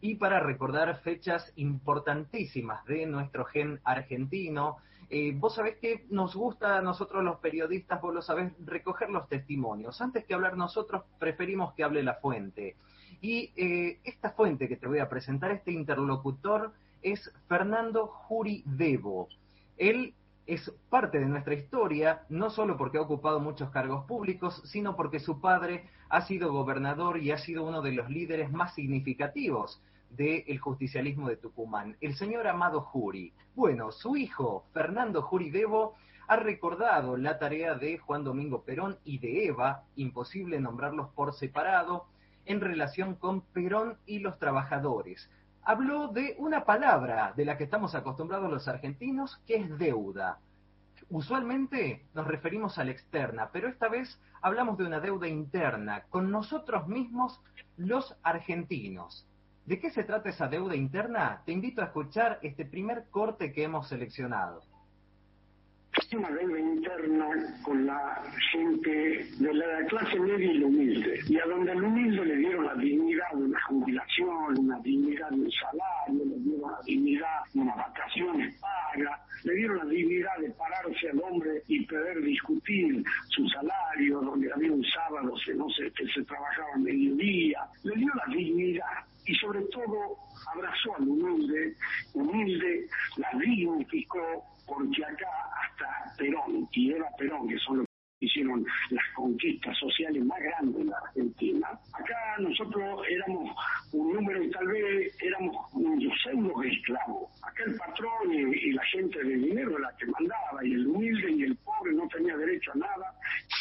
y para recordar fechas importantísimas de nuestro gen argentino. Vos sabés que nos gusta a nosotros los periodistas, vos lo sabés, recoger los testimonios. Antes que hablar nosotros, preferimos que hable la fuente. Y esta fuente que te voy a presentar, este interlocutor, es Fernando Juri Debo. Él es parte de nuestra historia, no solo porque ha ocupado muchos cargos públicos, sino porque su padre ha sido gobernador y ha sido uno de los líderes más significativos del justicialismo de Tucumán, el señor Amado Juri. Bueno, su hijo, Fernando Juri Debo, ha recordado la tarea de Juan Domingo Perón y de Eva, imposible nombrarlos por separado, en relación con Perón y los trabajadores. Habló de una palabra de la que estamos acostumbrados los argentinos, que es deuda. Usualmente nos referimos a la externa, pero esta vez hablamos de una deuda interna, con nosotros mismos, los argentinos. ¿De qué se trata esa deuda interna? Te invito a escuchar este primer corte que hemos seleccionado. Una deuda interna con la gente de la clase media y la humilde, y a donde al humilde le dieron la dignidad de una jubilación, una dignidad de un salario, le dieron la dignidad de unas vacaciones pagas, le dieron la dignidad de pararse al hombre y poder discutir su salario, donde había un sábado que se trabajaba a mediodía, le dio la dignidad. Y sobre todo abrazó al humilde, la dignificó, porque acá hasta Perón y Eva Perón, que son los que hicieron las conquistas sociales más grandes de la Argentina, acá nosotros éramos un número y tal vez éramos un pseudo esclavos. Acá el patrón y la gente de dinero era la que mandaba, y el humilde y el pobre no tenía derecho a nada.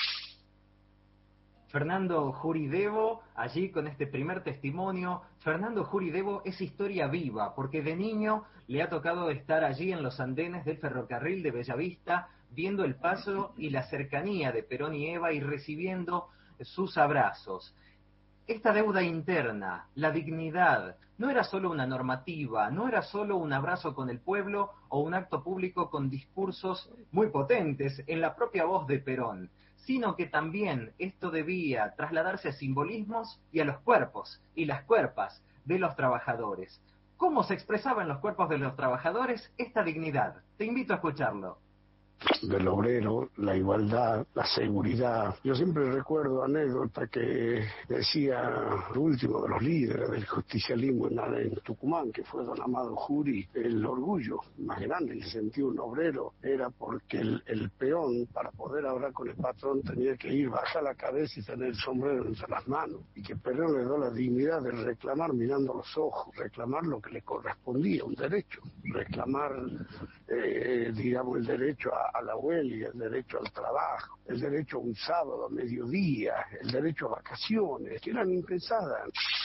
Fernando Juri Debo, allí con este primer testimonio. Fernando Juri Debo es historia viva, porque de niño le ha tocado estar allí en los andenes del ferrocarril de Bellavista, viendo el paso y la cercanía de Perón y Eva y recibiendo sus abrazos. Esta deuda interna, la dignidad, no era solo una normativa, no era solo un abrazo con el pueblo o un acto público con discursos muy potentes en la propia voz de Perón, sino que también esto debía trasladarse a simbolismos y a los cuerpos y las cuerpas de los trabajadores. ¿Cómo se expresaba en los cuerpos de los trabajadores esta dignidad? Te invito a escucharlo. Del obrero, la igualdad, la seguridad. Yo siempre recuerdo anécdota que decía el último de los líderes del justicialismo en Tucumán, que fue don Amado Juri, el orgullo más grande que sentía un obrero era porque el peón, para poder hablar con el patrón, tenía que ir, bajar la cabeza y tener el sombrero entre las manos, y que Perón le dio la dignidad de reclamar mirando los ojos, reclamar lo que le correspondía, un derecho, reclamar digamos el derecho a la huelga, el derecho al trabajo, el derecho a un sábado a mediodía, el derecho a vacaciones, que eran impensadas.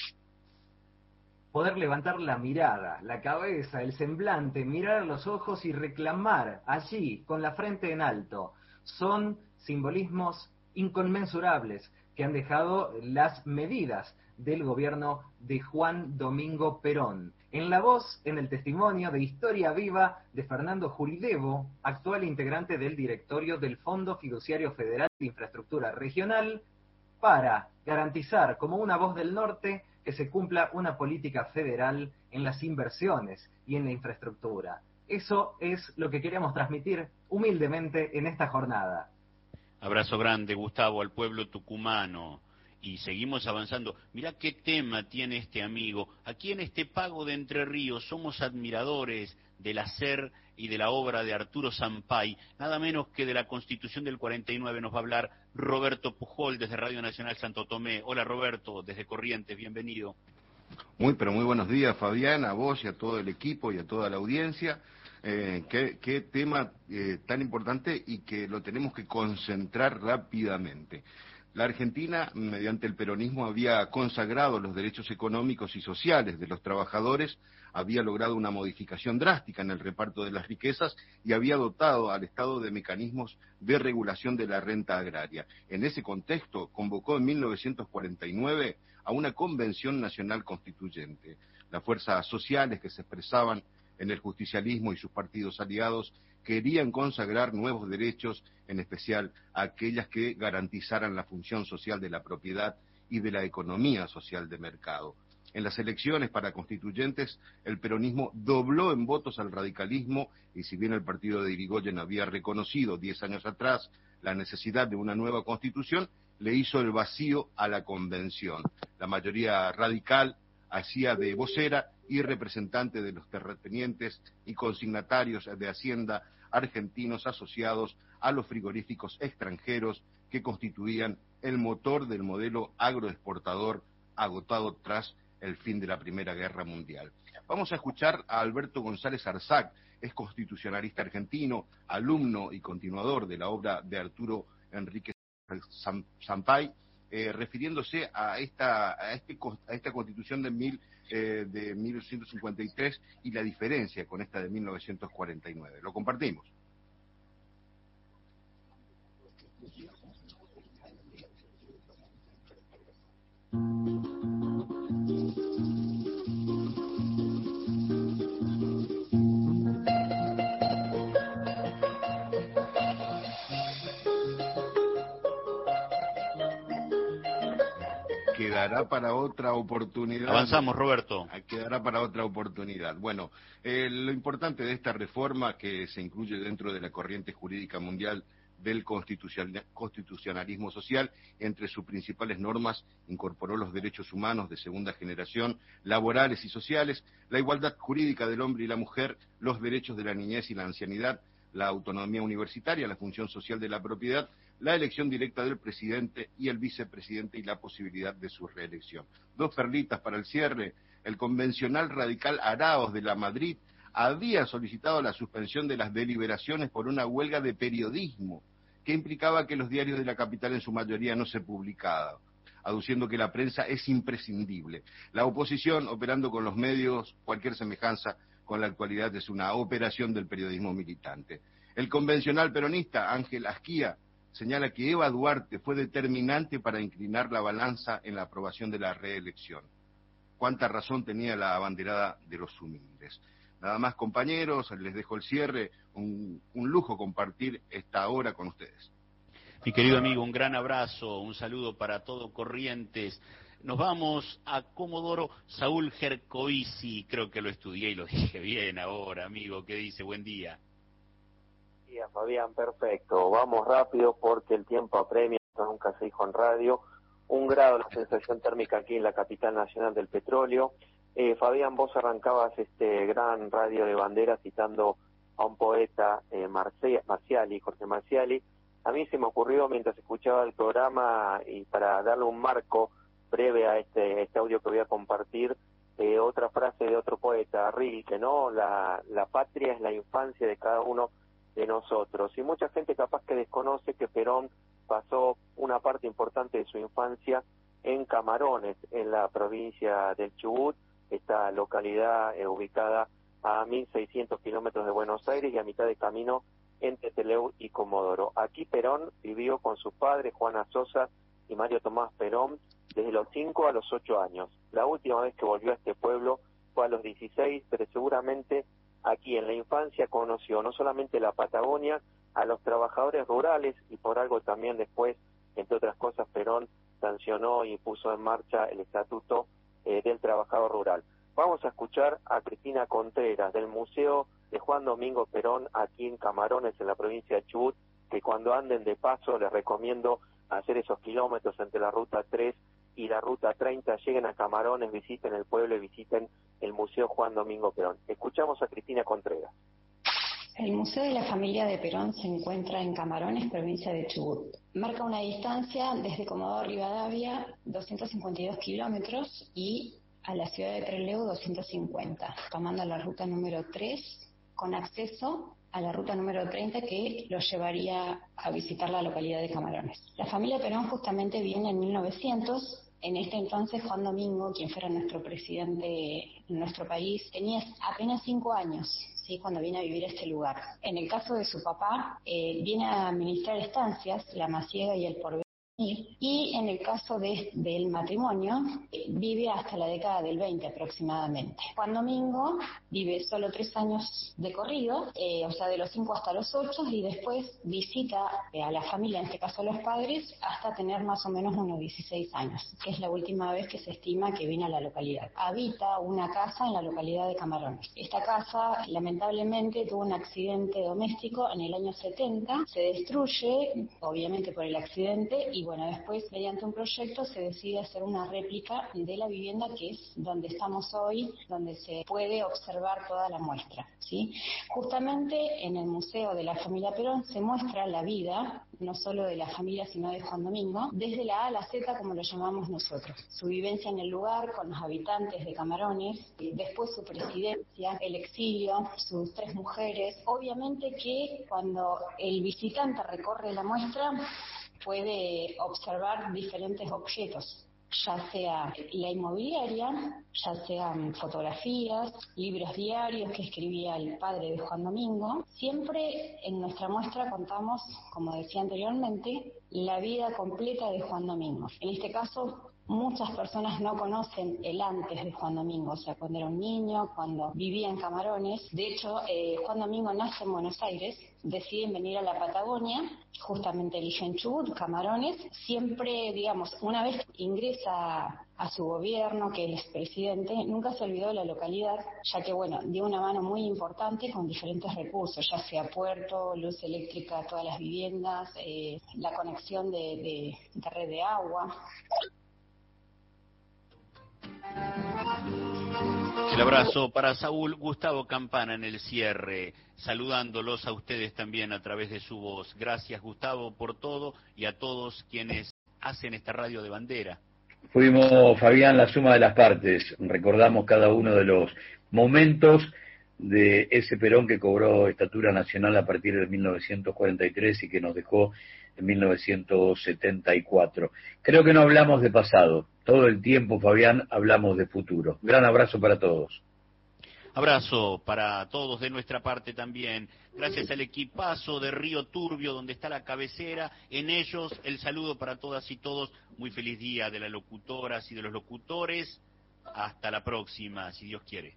Poder levantar la mirada, la cabeza, el semblante, mirar a los ojos y reclamar allí, con la frente en alto, son simbolismos inconmensurables que han dejado las medidas del gobierno de Juan Domingo Perón. En la voz, en el testimonio de Historia Viva de Fernando Juri Debo, actual integrante del directorio del Fondo Fiduciario Federal de Infraestructura Regional, para garantizar como una voz del norte que se cumpla una política federal en las inversiones y en la infraestructura. Eso es lo que queremos transmitir humildemente en esta jornada. Abrazo grande, Gustavo, al pueblo tucumano. Y seguimos avanzando. Mirá qué tema tiene este amigo. Aquí en este Pago de Entre Ríos somos admiradores del hacer y de la obra de Arturo Sampay. Nada menos que de la Constitución del 49 nos va a hablar Roberto Pujol desde Radio Nacional Santo Tomé. Hola Roberto, desde Corrientes, bienvenido. Pero muy buenos días, Fabián, a vos y a todo el equipo y a toda la audiencia. Qué tema tan importante y que lo tenemos que concentrar rápidamente. La Argentina, mediante el peronismo, había consagrado los derechos económicos y sociales de los trabajadores, había logrado una modificación drástica en el reparto de las riquezas y había dotado al Estado de mecanismos de regulación de la renta agraria. En ese contexto, convocó en 1949 a una Convención Nacional Constituyente. Las fuerzas sociales que se expresaban en el justicialismo y sus partidos aliados querían consagrar nuevos derechos, en especial aquellas que garantizaran la función social de la propiedad y de la economía social de mercado. En las elecciones para constituyentes, el peronismo dobló en votos al radicalismo, y si bien el partido de Irigoyen había reconocido 10 años atrás la necesidad de una nueva constitución, le hizo el vacío a la convención. La mayoría radical hacía de vocera y representante de los terratenientes y consignatarios de Hacienda argentinos asociados a los frigoríficos extranjeros que constituían el motor del modelo agroexportador agotado tras el fin de la Primera Guerra Mundial. Vamos a escuchar a Alberto González Arzac, es constitucionalista argentino, alumno y continuador de la obra de Arturo Enrique Sampay, refiriéndose a esta constitución de 1953 y la diferencia con esta de 1949. Lo compartimos. Quedará para otra oportunidad. Avanzamos, Roberto. Quedará para otra oportunidad. Bueno, lo importante de esta reforma, que se incluye dentro de la corriente jurídica mundial del constitucionalismo social, entre sus principales normas incorporó los derechos humanos de segunda generación, laborales y sociales, la igualdad jurídica del hombre y la mujer, los derechos de la niñez y la ancianidad, la autonomía universitaria, la función social de la propiedad, la elección directa del presidente y el vicepresidente y la posibilidad de su reelección. Dos perlitas para el cierre. El convencional radical Araos de la Madrid había solicitado la suspensión de las deliberaciones por una huelga de periodismo que implicaba que los diarios de la capital en su mayoría no se publicaban, aduciendo que la prensa es imprescindible. La oposición, operando con los medios, cualquier semejanza con la actualidad es una operación del periodismo militante. El convencional peronista Ángel Asquía señala que Eva Duarte fue determinante para inclinar la balanza en la aprobación de la reelección. Cuánta razón tenía la abanderada de los humildes. Nada más, compañeros, les dejo el cierre. Un lujo compartir esta hora con ustedes. Mi querido amigo, un gran abrazo, un saludo para todo Corrientes. Nos vamos a Comodoro Saúl Gercovici, creo que lo estudié y lo dije bien ahora, amigo. ¿Qué dice? Buen día. Fabián, perfecto. Vamos rápido porque el tiempo apremia, nunca se dijo en radio. 1 grado la sensación térmica aquí en la capital nacional del petróleo. Fabián, vos arrancabas este gran radio de bandera citando a un poeta, Marciali, Jorge Marciali. A mí se me ocurrió mientras escuchaba el programa, y para darle un marco breve a este audio que voy a compartir, otra frase de otro poeta, Rilke, ¿no? La patria es la infancia de cada uno de nosotros, y mucha gente capaz que desconoce que Perón pasó una parte importante de su infancia en Camarones, en la provincia del Chubut, esta localidad ubicada a 1.600 kilómetros de Buenos Aires y a mitad de camino entre Teleu y Comodoro. Aquí Perón vivió con sus padres, Juana Sosa y Mario Tomás Perón, desde los 5 a los 8 años. La última vez que volvió a este pueblo fue a los 16, pero seguramente aquí en la infancia conoció no solamente la Patagonia, a los trabajadores rurales, y por algo también después, entre otras cosas, Perón sancionó y puso en marcha el Estatuto del Trabajador Rural. Vamos a escuchar a Cristina Contreras del Museo de Juan Domingo Perón aquí en Camarones, en la provincia de Chubut, que cuando anden de paso les recomiendo hacer esos kilómetros entre la Ruta 3 y la Ruta 30, lleguen a Camarones, visiten el pueblo y visiten el Museo Juan Domingo Perón. Escuchamos a Cristina Contreras. El Museo de la Familia de Perón se encuentra en Camarones, provincia de Chubut. Marca una distancia desde Comodoro Rivadavia, 252 kilómetros, y a la ciudad de Trelew, 250, tomando la ruta número 3, con acceso a la ruta número 30 que los llevaría a visitar la localidad de Camarones. La familia Perón justamente viene en 1900. En este entonces, Juan Domingo, quien fuera nuestro presidente en nuestro país, tenía apenas 5 años, ¿sí?, cuando viene a vivir a este lugar. En el caso de su papá, viene a administrar estancias, La Masiega y El Porvenir, y en el caso del matrimonio vive hasta la década del 20 aproximadamente. Juan Domingo vive solo 3 años de corrido, o sea de los 5 hasta los 8, y después visita a la familia, en este caso a los padres, hasta tener más o menos unos 16 años, que es la última vez que se estima que vino a la localidad. Habita una casa en la localidad de Camarones. Esta casa lamentablemente tuvo un accidente doméstico en el año 70, se destruye obviamente por el accidente y bueno, después mediante un proyecto se decide hacer una réplica de la vivienda que es donde estamos hoy, donde se puede observar toda la muestra, ¿sí? Justamente en el Museo de la Familia Perón se muestra la vida, no solo de la familia sino de Juan Domingo, desde la A a la Z como lo llamamos nosotros. Su vivencia en el lugar con los habitantes de Camarones, después su presidencia, el exilio, sus 3 mujeres. Obviamente que cuando el visitante recorre la muestra puede observar diferentes objetos, ya sea la inmobiliaria, ya sean fotografías, libros diarios que escribía el padre de Juan Domingo. Siempre en nuestra muestra contamos, como decía anteriormente, la vida completa de Juan Domingo. En este caso, muchas personas no conocen el antes de Juan Domingo, o sea, cuando era un niño, cuando vivía en Camarones. De hecho, Juan Domingo nace en Buenos Aires, deciden venir a la Patagonia, justamente eligen Chubut, Camarones. Siempre, digamos, una vez ingresa a su gobierno, que él es presidente, nunca se olvidó de la localidad, ya que, bueno, dio una mano muy importante con diferentes recursos, ya sea puerto, luz eléctrica a todas las viviendas, la conexión de red de agua. El abrazo para Saúl. Gustavo Campana en el cierre, saludándolos a ustedes también a través de su voz. Gracias, Gustavo, por todo y a todos quienes hacen esta radio de bandera. Fuimos, Fabián, la suma de las partes. Recordamos cada uno de los momentos de ese Perón que cobró estatura nacional a partir de 1943 y que nos dejó en 1974. Creo que no hablamos de pasado. Todo el tiempo, Fabián, hablamos de futuro. Gran abrazo para todos. Abrazo para todos de nuestra parte también. Gracias al equipazo de Río Turbio, donde está la cabecera. En ellos, el saludo para todas y todos. Muy feliz día de las locutoras y de los locutores. Hasta la próxima, si Dios quiere.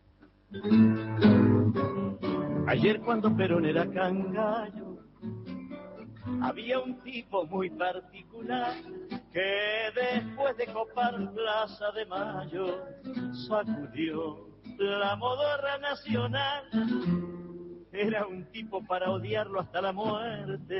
Ayer cuando Perón era cangallo, había un tipo muy particular que después de copar Plaza de Mayo sacudió la modorra nacional. Era un tipo para odiarlo hasta la muerte.